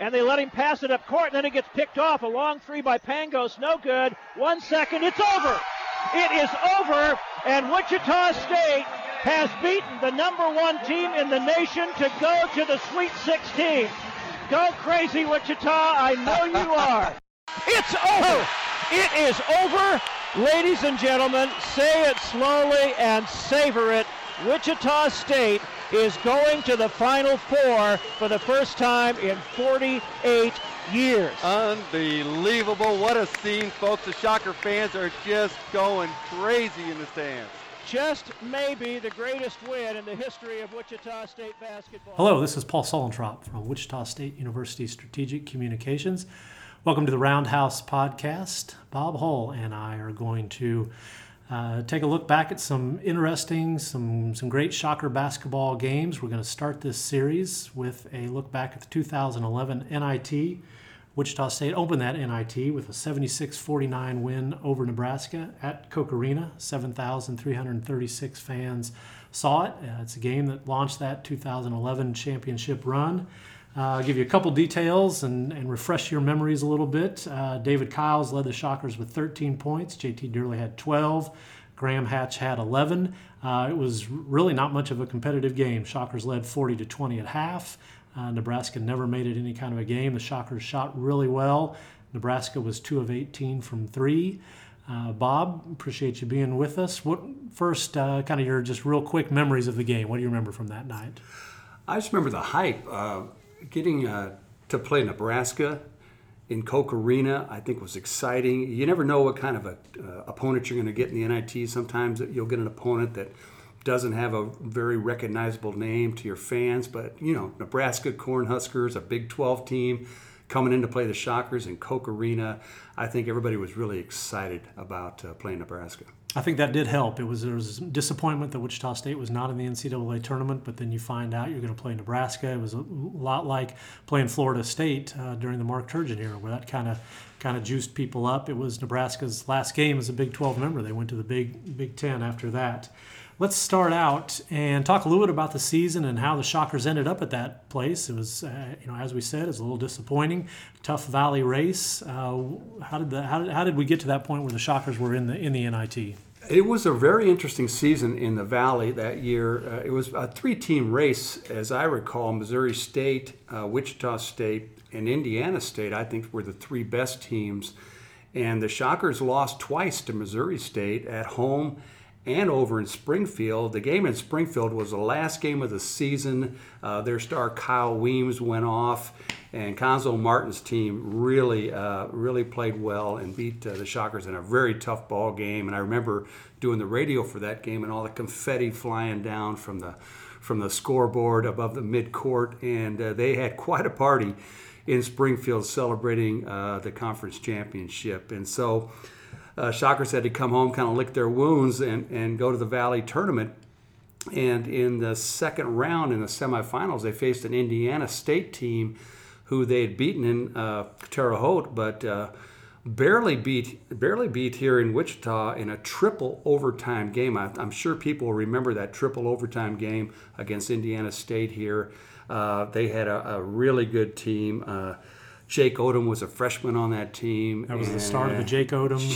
and they let him pass it up court, and then it gets picked off. A long three by Pangos, no good. 1 second, it's over. It is over, and Wichita State has beaten the #1 team in the nation to go to the Sweet 16. Go crazy, Wichita. I know you are. It's over. It is over. Ladies and gentlemen, say it slowly and savor it. Wichita State is going to the Final Four for the first time in 48 years. Unbelievable. What a scene, folks. The Shocker fans are just going crazy in the stands. Just maybe the greatest win in the history of Wichita State basketball. Hello, this is Paul Sullentrop from Wichita State University Strategic Communications. Welcome to the Roundhouse Podcast. Bob Hull and I are going to take a look back at some interesting, some great Shocker basketball games. We're going to start this series with a look back at the 2011 NIT. Wichita State opened that NIT with a 76-49 win over Nebraska at Koch Arena. 7,336 fans saw it. It's a game that launched that 2011 championship run. I'll give you a couple details and refresh your memories a little bit. David Kiles led the Shockers with 13 points. JT Durley had 12. Graham Hatch had 11. It was really not much of a competitive game. Shockers led 40-20 at half. Nebraska never made it any kind of a game. The Shockers shot really well. Nebraska was 2 of 18 from 3. Bob, appreciate you being with us. What first, kind of your just real quick memories of the game? What do you remember from that night? I just remember the hype. Getting to play Nebraska in Koch Arena, I think was exciting. You never know what kind of a opponent you're going to get in the NIT. Sometimes you'll get an opponent that doesn't have a very recognizable name to your fans, but Nebraska Cornhuskers, a Big 12 team coming in to play the Shockers in Koch Arena. I think everybody was really excited about playing Nebraska. I think that did help. There was disappointment that Wichita State was not in the NCAA tournament, but then you find out you're going to play Nebraska. It was a lot like playing Florida State during the Mark Turgeon era, where that kind of juiced people up. It was Nebraska's last game as a Big 12 member. They went to the Big 10 after that. Let's start out and talk a little bit about the season and how the Shockers ended up at that place. It was, as we said, it was a little disappointing. Tough Valley race. How did we get to that point where the Shockers were in the NIT? It was a very interesting season in the Valley that year. It was a 3-team race, as I recall. Missouri State, Wichita State, and Indiana State, I think, were the 3 best teams. And the Shockers lost twice to Missouri State at home and over in Springfield. The game in Springfield was the last game of the season. Their star Kyle Weems went off, and Conzo Martin's team really played well and beat the Shockers in a very tough ball game. And I remember doing the radio for that game and all the confetti flying down from the scoreboard above the midcourt, and they had quite a party in Springfield celebrating the conference championship. And so Shockers had to come home, kind of lick their wounds, and go to the Valley tournament. And in the second round, in the semifinals, they faced an Indiana State team who they had beaten in Terre Haute, but barely beat here in Wichita in a triple overtime game. I'm sure people will remember that triple overtime game against Indiana State here. They had a really good team. Jake Odom was a freshman on that team. That was the start of the Jake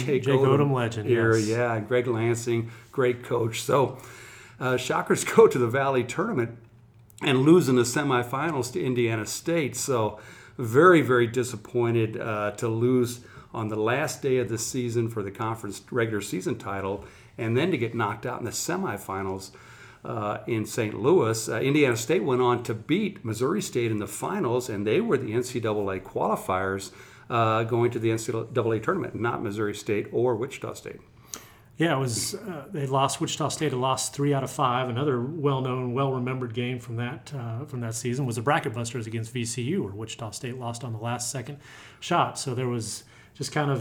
Odom legend. Here, yes. Yeah, and Greg Lansing, great coach. So Shockers go to the Valley tournament and lose in the semifinals to Indiana State. So very, very disappointed to lose on the last day of the season for the conference regular season title, and then to get knocked out in the semifinals in St. Louis. Indiana State went on to beat Missouri State in the finals, and they were the NCAA qualifiers going to the NCAA tournament, not Missouri State or Wichita State. Yeah, it was. They lost. Wichita State had lost 3 out of 5. Another well-known, well-remembered game from that season was the Bracket Busters against VCU, where Wichita State lost on the last second shot. So there was just kind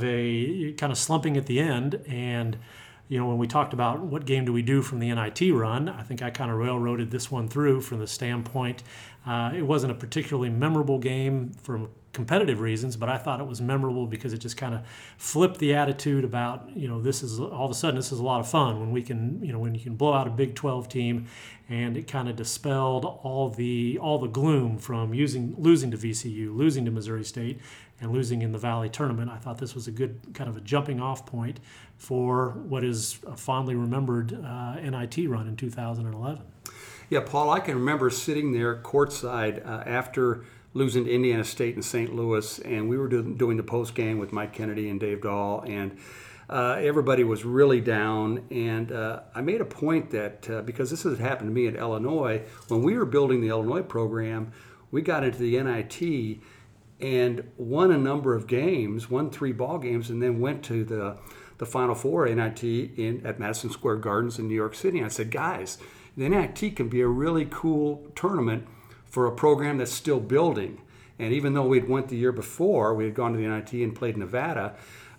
of slumping at the end. And when we talked about what game do we do from the NIT run, I think I kind of railroaded this one through from the standpoint. It wasn't a particularly memorable game from a competitive reasons, but I thought it was memorable because it just kind of flipped the attitude about, this is all of a sudden this is a lot of fun when we can, when you can blow out a Big 12 team, and it kind of dispelled all the gloom from losing to VCU, losing to Missouri State, and losing in the Valley tournament. I thought this was a good kind of a jumping off point for what is a fondly remembered NIT run in 2011. Yeah, Paul, I can remember sitting there courtside after losing to Indiana State in St. Louis, and we were doing the post game with Mike Kennedy and Dave Dahl, and everybody was really down. And I made a point that because this has happened to me at Illinois, when we were building the Illinois program, we got into the NIT and won a number of games, won 3 ball games, and then went to the Final Four NIT at Madison Square Gardens in New York City. And I said, guys, the NIT can be a really cool tournament for a program that's still building. And even though we'd went the year before, we had gone to the NIT and played Nevada.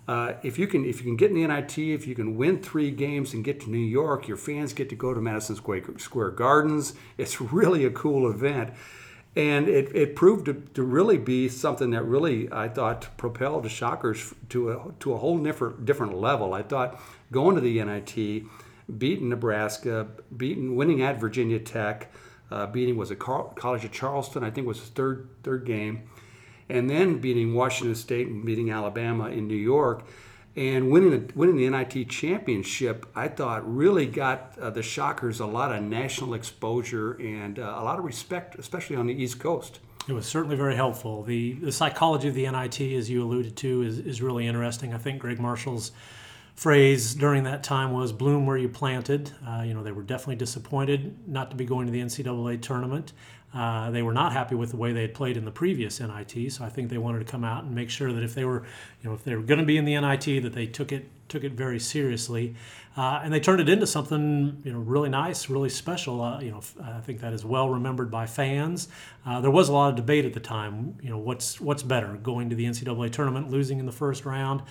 If you can get in the NIT, if you can win 3 games and get to New York, your fans get to go to Madison Square Gardens. It's really a cool event. And it proved to really be something that really, I thought, propelled the Shockers to a whole different level. I thought going to the NIT, beating Nebraska, winning at Virginia Tech, beating was it College of Charleston, I think was his third game, and then beating Washington State and beating Alabama in New York, and winning the NIT championship, I thought really got the Shockers a lot of national exposure and a lot of respect, especially on the East Coast. It was certainly very helpful. The psychology of the NIT, as you alluded to, is really interesting. I think Greg Marshall's phrase during that time was "bloom where you planted." They were definitely disappointed not to be going to the NCAA tournament. They were not happy with the way they had played in the previous NIT, so I think they wanted to come out and make sure that if they were going to be in the NIT, that they took it very seriously, and they turned it into something really nice, really special. I think that is well remembered by fans. There was a lot of debate at the time. What's better, going to the NCAA tournament, losing in the first round,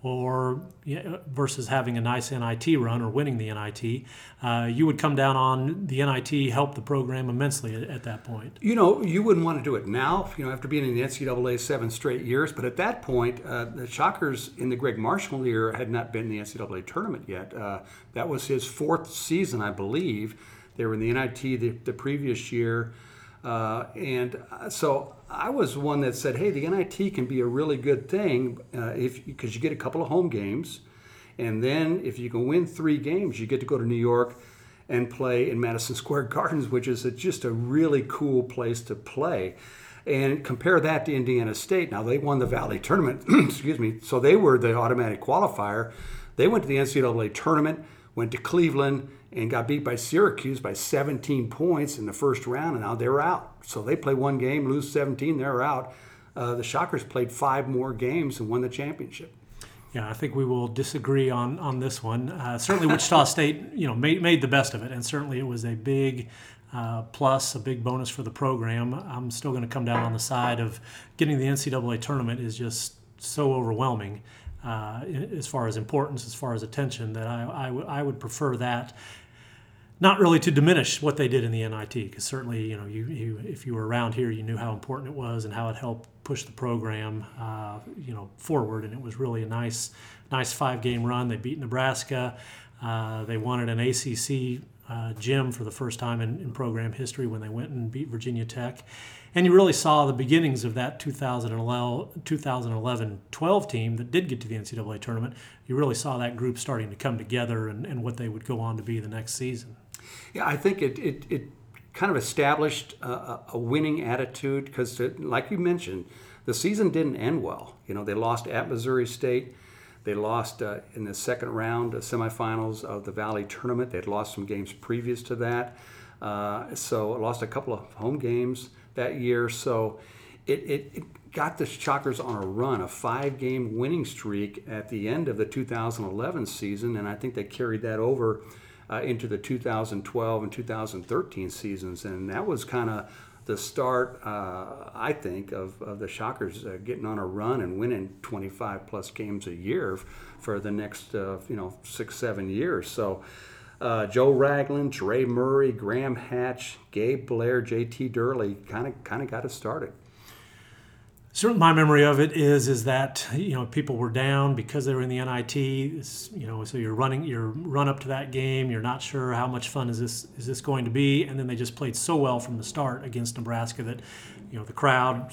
or versus having a nice NIT run or winning the NIT. You would come down on the NIT helped the program immensely at that point. You wouldn't want to do it now, after being in the NCAA 7 straight years, but at that point, the Shockers in the Greg Marshall year had not been in the NCAA tournament yet. That was his 4th season, I believe. They were in the NIT the previous year. And so I was one that said, hey, the NIT can be a really good thing because you get a couple of home games. And then if you can win 3 games, you get to go to New York and play in Madison Square Gardens, which is just a really cool place to play. And compare that to Indiana State. Now, they won the Valley tournament, excuse me, so they were the automatic qualifier. They went to the NCAA tournament, went to Cleveland, and got beat by Syracuse by 17 points in the first round, and now they're out. So they play 1 game, lose 17, they're out. The Shockers played 5 more games and won the championship. Yeah, I think we will disagree on this one. Certainly Wichita State, made the best of it, and certainly it was a big plus, a big bonus for the program. I'm still going to come down on the side of getting the NCAA tournament is just so overwhelming as far as importance, as far as attention, that I would prefer that. Not really to diminish what they did in the NIT, because certainly, if you were around here, you knew how important it was and how it helped push the program, forward. And it was really a nice 5-game run. They beat Nebraska. They won at an ACC gym for the first time in program history when they went and beat Virginia Tech. And you really saw the beginnings of that 2011-12 team that did get to the NCAA tournament. You really saw that group starting to come together and what they would go on to be the next season. Yeah, I think it kind of established a winning attitude because, like you mentioned, the season didn't end well. They lost at Missouri State. They lost in the second round, semifinals of the Valley tournament. They'd lost some games previous to that. So lost a couple of home games that year. So it got the Shockers on a run, a 5-game winning streak at the end of the 2011 season, and I think they carried that over into the 2012 and 2013 seasons, and that was kind of the start, I think, of the Shockers getting on a run and winning 25-plus games a year for the next 6-7 years. So Joe Ragland, Trey Murray, Graham Hatch, Gabe Blair, J.T. Durley kind of got us started. Certainly, my memory of it is that people were down because they were in the NIT. So you're run up to that game. You're not sure how much fun is this going to be, and then they just played so well from the start against Nebraska that the crowd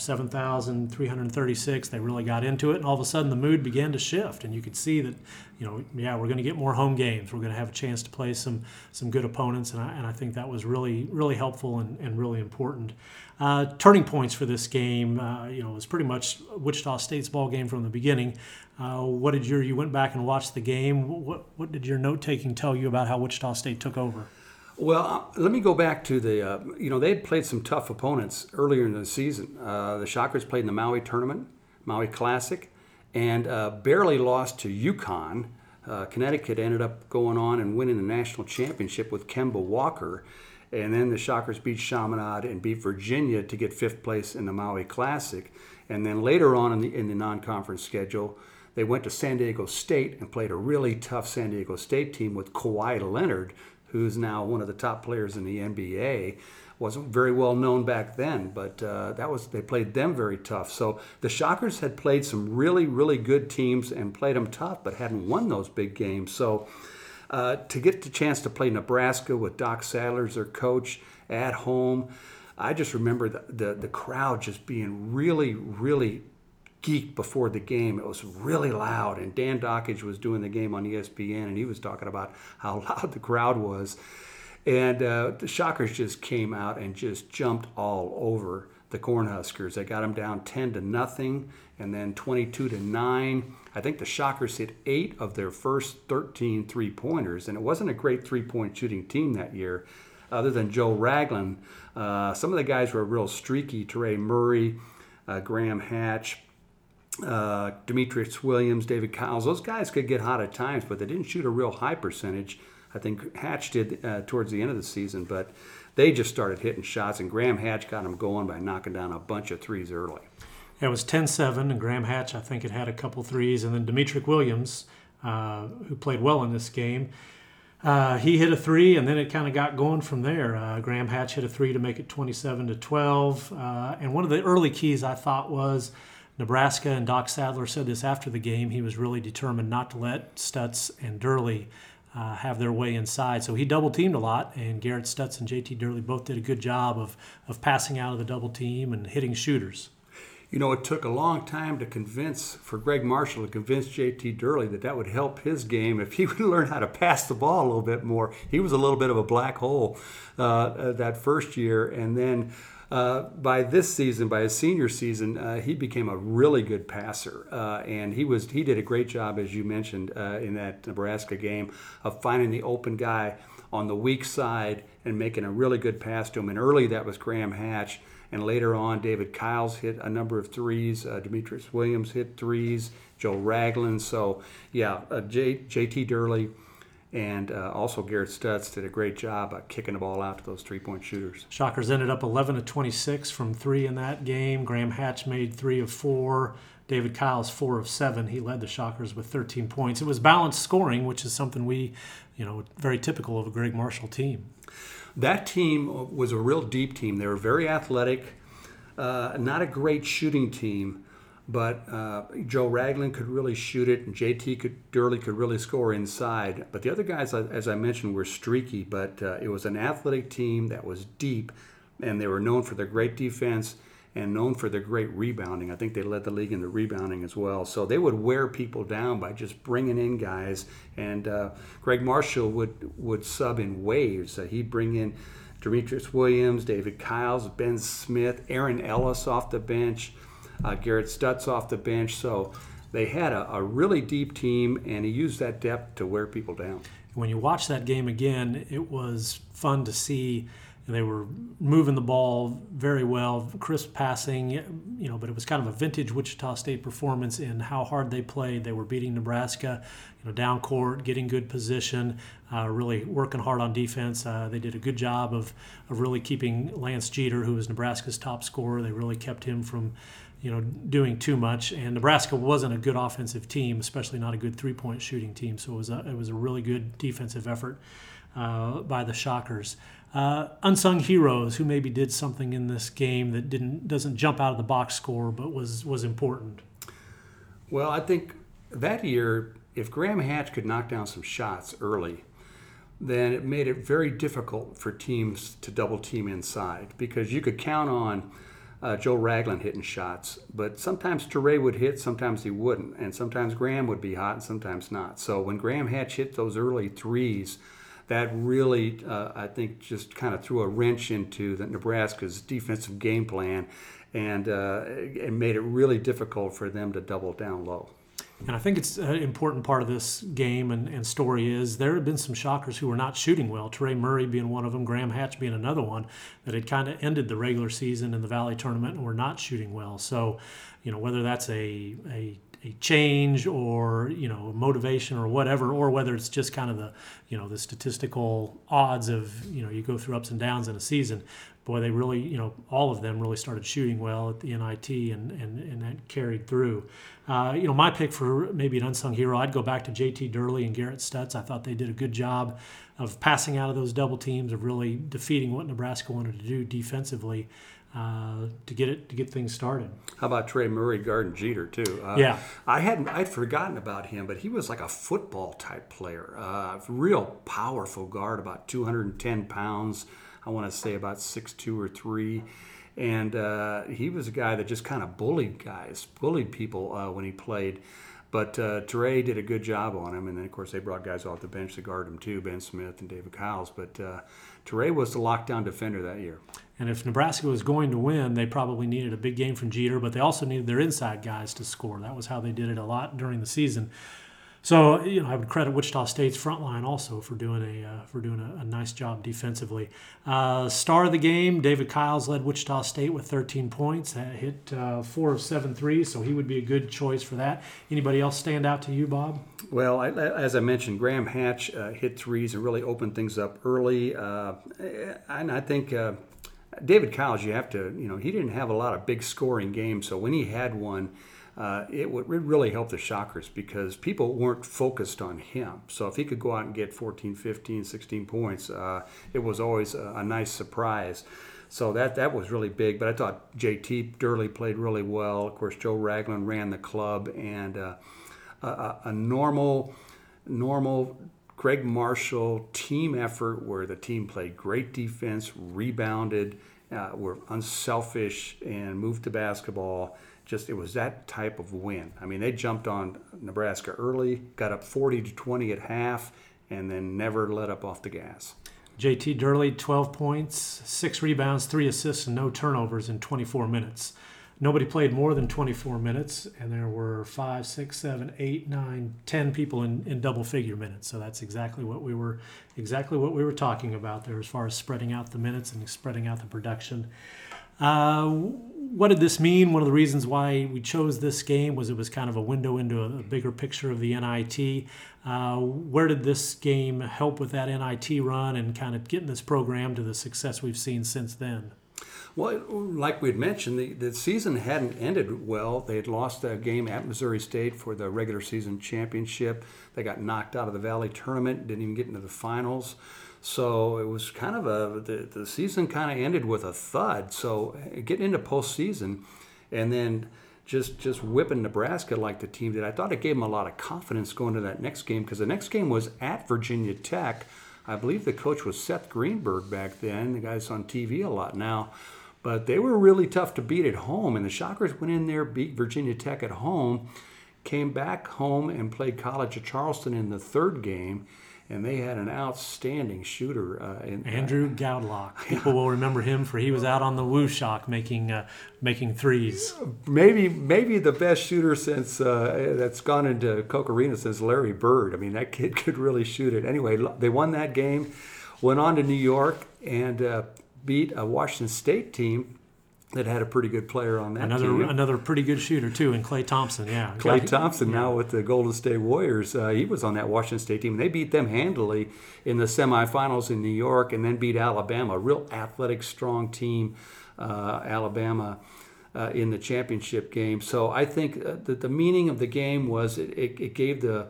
7,336. They really got into it, and all of a sudden the mood began to shift, and you could see that we're going to get more home games. We're going to have a chance to play some good opponents, and I think that was really really helpful and really important. Turning points for this game, it was pretty much Wichita State's ball game from the beginning. You went back and watched the game. What did your note taking tell you about how Wichita State took over? Well, let me go back to they had played some tough opponents earlier in the season. The Shockers played in the Maui tournament, Maui Classic, and barely lost to UConn. Connecticut ended up going on and winning the national championship with Kemba Walker. And then the Shockers beat Chaminade and beat Virginia to get 5th place in the Maui Classic. And then later on in the non-conference schedule, they went to San Diego State and played a really tough San Diego State team with Kawhi Leonard, who's now one of the top players in the NBA. Wasn't very well known back then, but they played them very tough. So the Shockers had played some really, really good teams and played them tough, but hadn't won those big games. So to get the chance to play Nebraska with Doc Sadler as their coach at home, I just remember the crowd just being really, really geeked before the game. It was really loud, and Dan Dockage was doing the game on ESPN, and he was talking about how loud the crowd was. And the Shockers just came out and just jumped all over the Cornhuskers. They got them down 10-0, and then 22-9. I think the Shockers hit 8 of their first 13 three-pointers, and it wasn't a great three-point shooting team that year, other than Joe Ragland. Some of the guys were real streaky. Terray Murray, Graham Hatch, Demetrius Williams, David Kiles. Those guys could get hot at times, but they didn't shoot a real high percentage. I think Hatch did towards the end of the season, but they just started hitting shots, and Graham Hatch got them going by knocking down a bunch of threes early. It was 10-7, and Graham Hatch, I think, had a couple threes. And then Demetrius Williams, who played well in this game, he hit a three, and then it kind of got going from there. Graham Hatch hit a three to make it 27-12. And one of the early keys, I thought, was Nebraska, and Doc Sadler said this after the game. He was really determined not to let Stutz and Durley have their way inside. So he double-teamed a lot, and Garrett Stutz and J.T. Durley both did a good job of passing out of the double team and hitting shooters. It took a long time for Greg Marshall to convince J.T. Durley that would help his game if he would learn how to pass the ball a little bit more. He was a little bit of a black hole that first year, and then by his senior season, he became a really good passer, and he did a great job, as you mentioned, in that Nebraska game, of finding the open guy on the weak side and making a really good pass to him. And early that was Graham Hatch. And later on, David Kiles hit a number of threes. Demetrius Williams hit threes. Joe Ragland. So, yeah, J.T. Durley and also Garrett Stutz did a great job kicking the ball out to those three-point shooters. Shockers ended up 11-26 from three in that game. Graham Hatch made 3 of 4. David Kiles 4 of 7. He led the Shockers with 13 points. It was balanced scoring, which is something very typical of a Greg Marshall team. That team was a real deep team. They were very athletic, not a great shooting team, but Joe Ragland could really shoot it, and J.T. Durley could really score inside. But the other guys, as I mentioned, were streaky, but it was an athletic team that was deep, and they were known for their great defense and known for their great rebounding. I think they led the league in the rebounding as well. So they would wear people down by just bringing in guys. And Greg Marshall would sub in waves. He'd bring in Demetrius Williams, David Kiles, Ben Smith, Aaron Ellis off the bench, Garrett Stutz off the bench. So they had a really deep team, and he used that depth to wear people down. When you watch that game again, it was fun to see. They were moving the ball very well, crisp passing, but it was kind of a vintage Wichita State performance in how hard they played. They were beating Nebraska, down court, getting good position, really working hard on defense. They did a good job of really keeping Lance Jeter, who was Nebraska's top scorer. They really kept him from, doing too much. And Nebraska wasn't a good offensive team, especially not a good three-point shooting team. So it was a really good defensive effort by the Shockers. unsung heroes who maybe did something in this game that doesn't jump out of the box score, but was important. Well, I think that year, if Graham Hatch could knock down some shots early, then it made it very difficult for teams to double team inside, because you could count on Joe Ragland hitting shots, but sometimes Teray would hit, sometimes he wouldn't, and sometimes Graham would be hot and sometimes not. So when Graham Hatch hit those early threes, that really, I think, just kind of threw a wrench into Nebraska's defensive game plan, and it made it really difficult for them to double down low. And I think it's an important part of this game and story is there have been some shockers who were not shooting well, Teray Murray being one of them, Graham Hatch being another one, that had kind of ended the regular season in the Valley Tournament and were not shooting well. So, whether that's a change or, motivation or whatever, or whether it's just kind of the statistical odds of, you go through ups and downs in a season. Boy, they really, all of them really started shooting well at the NIT and that carried through. My pick for maybe an unsung hero, I'd go back to JT Durley and Garrett Stutz. I thought they did a good job of passing out of those double teams, of really defeating what Nebraska wanted to do defensively to get things started. How about Teray Murray guarding Jeter too? Yeah, I'd forgotten about him, but he was like a football type player, real powerful guard, about 210 pounds. I want to say about 6'2" or 3". And he was a guy that just kind of bullied people when he played. But Teray did a good job on him. And then, of course, they brought guys off the bench to guard him too, Ben Smith and David Kyles. But Teray was the lockdown defender that year. And if Nebraska was going to win, they probably needed a big game from Jeter, but they also needed their inside guys to score. That was how they did it a lot during the season. So, I would credit Wichita State's front line also for doing a nice job defensively. Star of the game, David Kyles led Wichita State with 13 points, hit 4 of 7 threes, so he would be a good choice for that. Anybody else stand out to you, Bob? Well, as I mentioned, Graham Hatch hit threes and really opened things up early. And I think David Kyles, you have to, he didn't have a lot of big scoring games, so when he had one, it would really help the Shockers because people weren't focused on him. So if he could go out and get 14, 15, 16 points, it was always a nice surprise. So that was really big. But I thought JT Durley played really well. Of course, Joe Ragland ran the club. And a normal Greg Marshall team effort where the team played great defense, rebounded, were unselfish, and moved the basketball. Just, it was that type of win. I mean, they jumped on Nebraska early, got up 40-20 at half, and then never let up off the gas. JT Durley, 12 points, 6 rebounds, 3 assists, and no turnovers in 24 minutes. Nobody played more than 24 minutes, and there were 5, 6, 7, 8, 9, 10 people in double-figure minutes. So that's exactly what we were talking about there as far as spreading out the minutes and spreading out the production. What did this mean? One of the reasons why we chose this game was it was kind of a window into a bigger picture of the NIT. Where did this game help with that NIT run and kind of getting this program to the success we've seen since then? Well, like we had mentioned, the season hadn't ended well. They had lost a game at Missouri State for the regular season championship. They got knocked out of the Valley Tournament, didn't even get into the finals. So it was kind of the season kind of ended with a thud. So getting into postseason and then just whipping Nebraska like the team did, I thought it gave them a lot of confidence going to that next game because the next game was at Virginia Tech. I believe the coach was Seth Greenberg back then. The guy's on TV a lot now. But they were really tough to beat at home. And the Shockers went in there, beat Virginia Tech at home, came back home and played College of Charleston in the third game. And they had an outstanding shooter. Andrew Goudlock. People will remember him for he was out on the Woo Shock making threes. Maybe the best shooter since that's gone into Koch Arena since Larry Bird. I mean, that kid could really shoot it. Anyway, they won that game, went on to New York, and beat a Washington State team that had a pretty good player on that team. Another pretty good shooter, too, in Klay Thompson, yeah. Klay Thompson now with the Golden State Warriors. He was on that Washington State team. They beat them handily in the semifinals in New York and then beat Alabama, a real athletic, strong team, Alabama, in the championship game. So I think that the meaning of the game was it gave the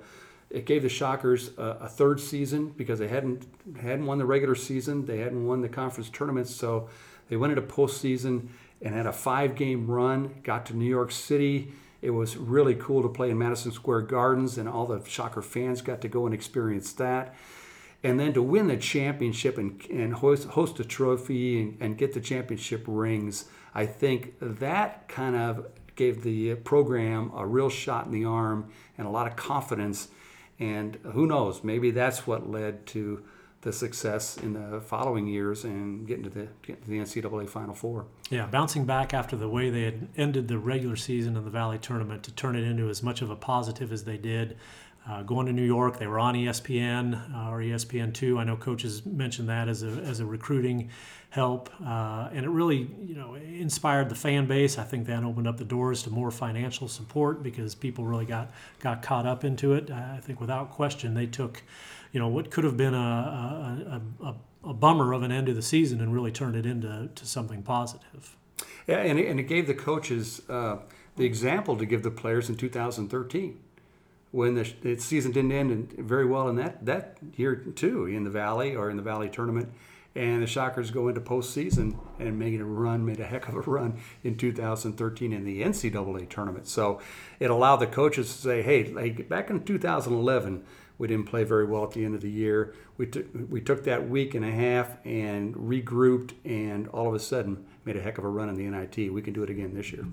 It gave the Shockers a third season because they hadn't won the regular season. They hadn't won the conference tournaments, so they went into postseason and had a 5-game run, got to New York City. It was really cool to play in Madison Square Gardens, and all the Shocker fans got to go and experience that. And then to win the championship and host a trophy and get the championship rings, I think that kind of gave the program a real shot in the arm and a lot of confidence. And who knows, maybe that's what led to the success in the following years and getting to the NCAA Final Four. Yeah, bouncing back after the way they had ended the regular season in the Valley Tournament to turn it into as much of a positive as they did. Going to New York, they were on ESPN or ESPN2. I know coaches mentioned that as a recruiting help, and it really inspired the fan base. I think that opened up the doors to more financial support because people really got caught up into it. I think without question they took, what could have been a bummer of an end of the season and really turned it into something positive. Yeah, and it gave the coaches the example to give the players in 2013. When the season didn't end very well in that year too, in the Valley or in the Valley Tournament, and the Shockers go into postseason and made a heck of a run in 2013 in the NCAA tournament. So it allowed the coaches to say, hey, like back in 2011, we didn't play very well at the end of the year. We took that week and a half and regrouped, and all of a sudden made a heck of a run in the NIT. We can do it again this year.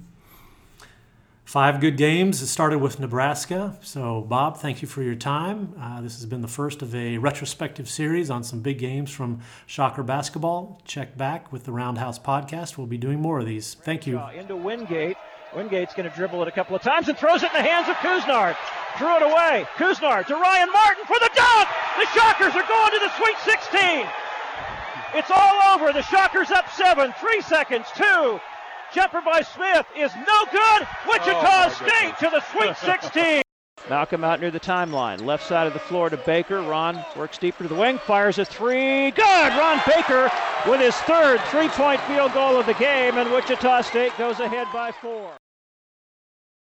5 good games. It started with Nebraska. So, Bob, thank you for your time. This has been the first of a retrospective series on some big games from Shocker basketball. Check back with the Roundhouse Podcast. We'll be doing more of these. Thank you. Into Wingate. Wingate's going to dribble it a couple of times and throws it in the hands of Couisnard. Drew it away. Couisnard to Ryan Martin for the dunk. The Shockers are going to the Sweet 16. It's all over. The Shockers up 7. 3 seconds. 2. Jumper by Smith is no good. Wichita State to the Sweet 16. Malcolm out near the timeline. Left side of the floor to Baker. Ron works deeper to the wing. Fires a 3. Good. Ron Baker with his third 3-point field goal of the game. And Wichita State goes ahead by 4.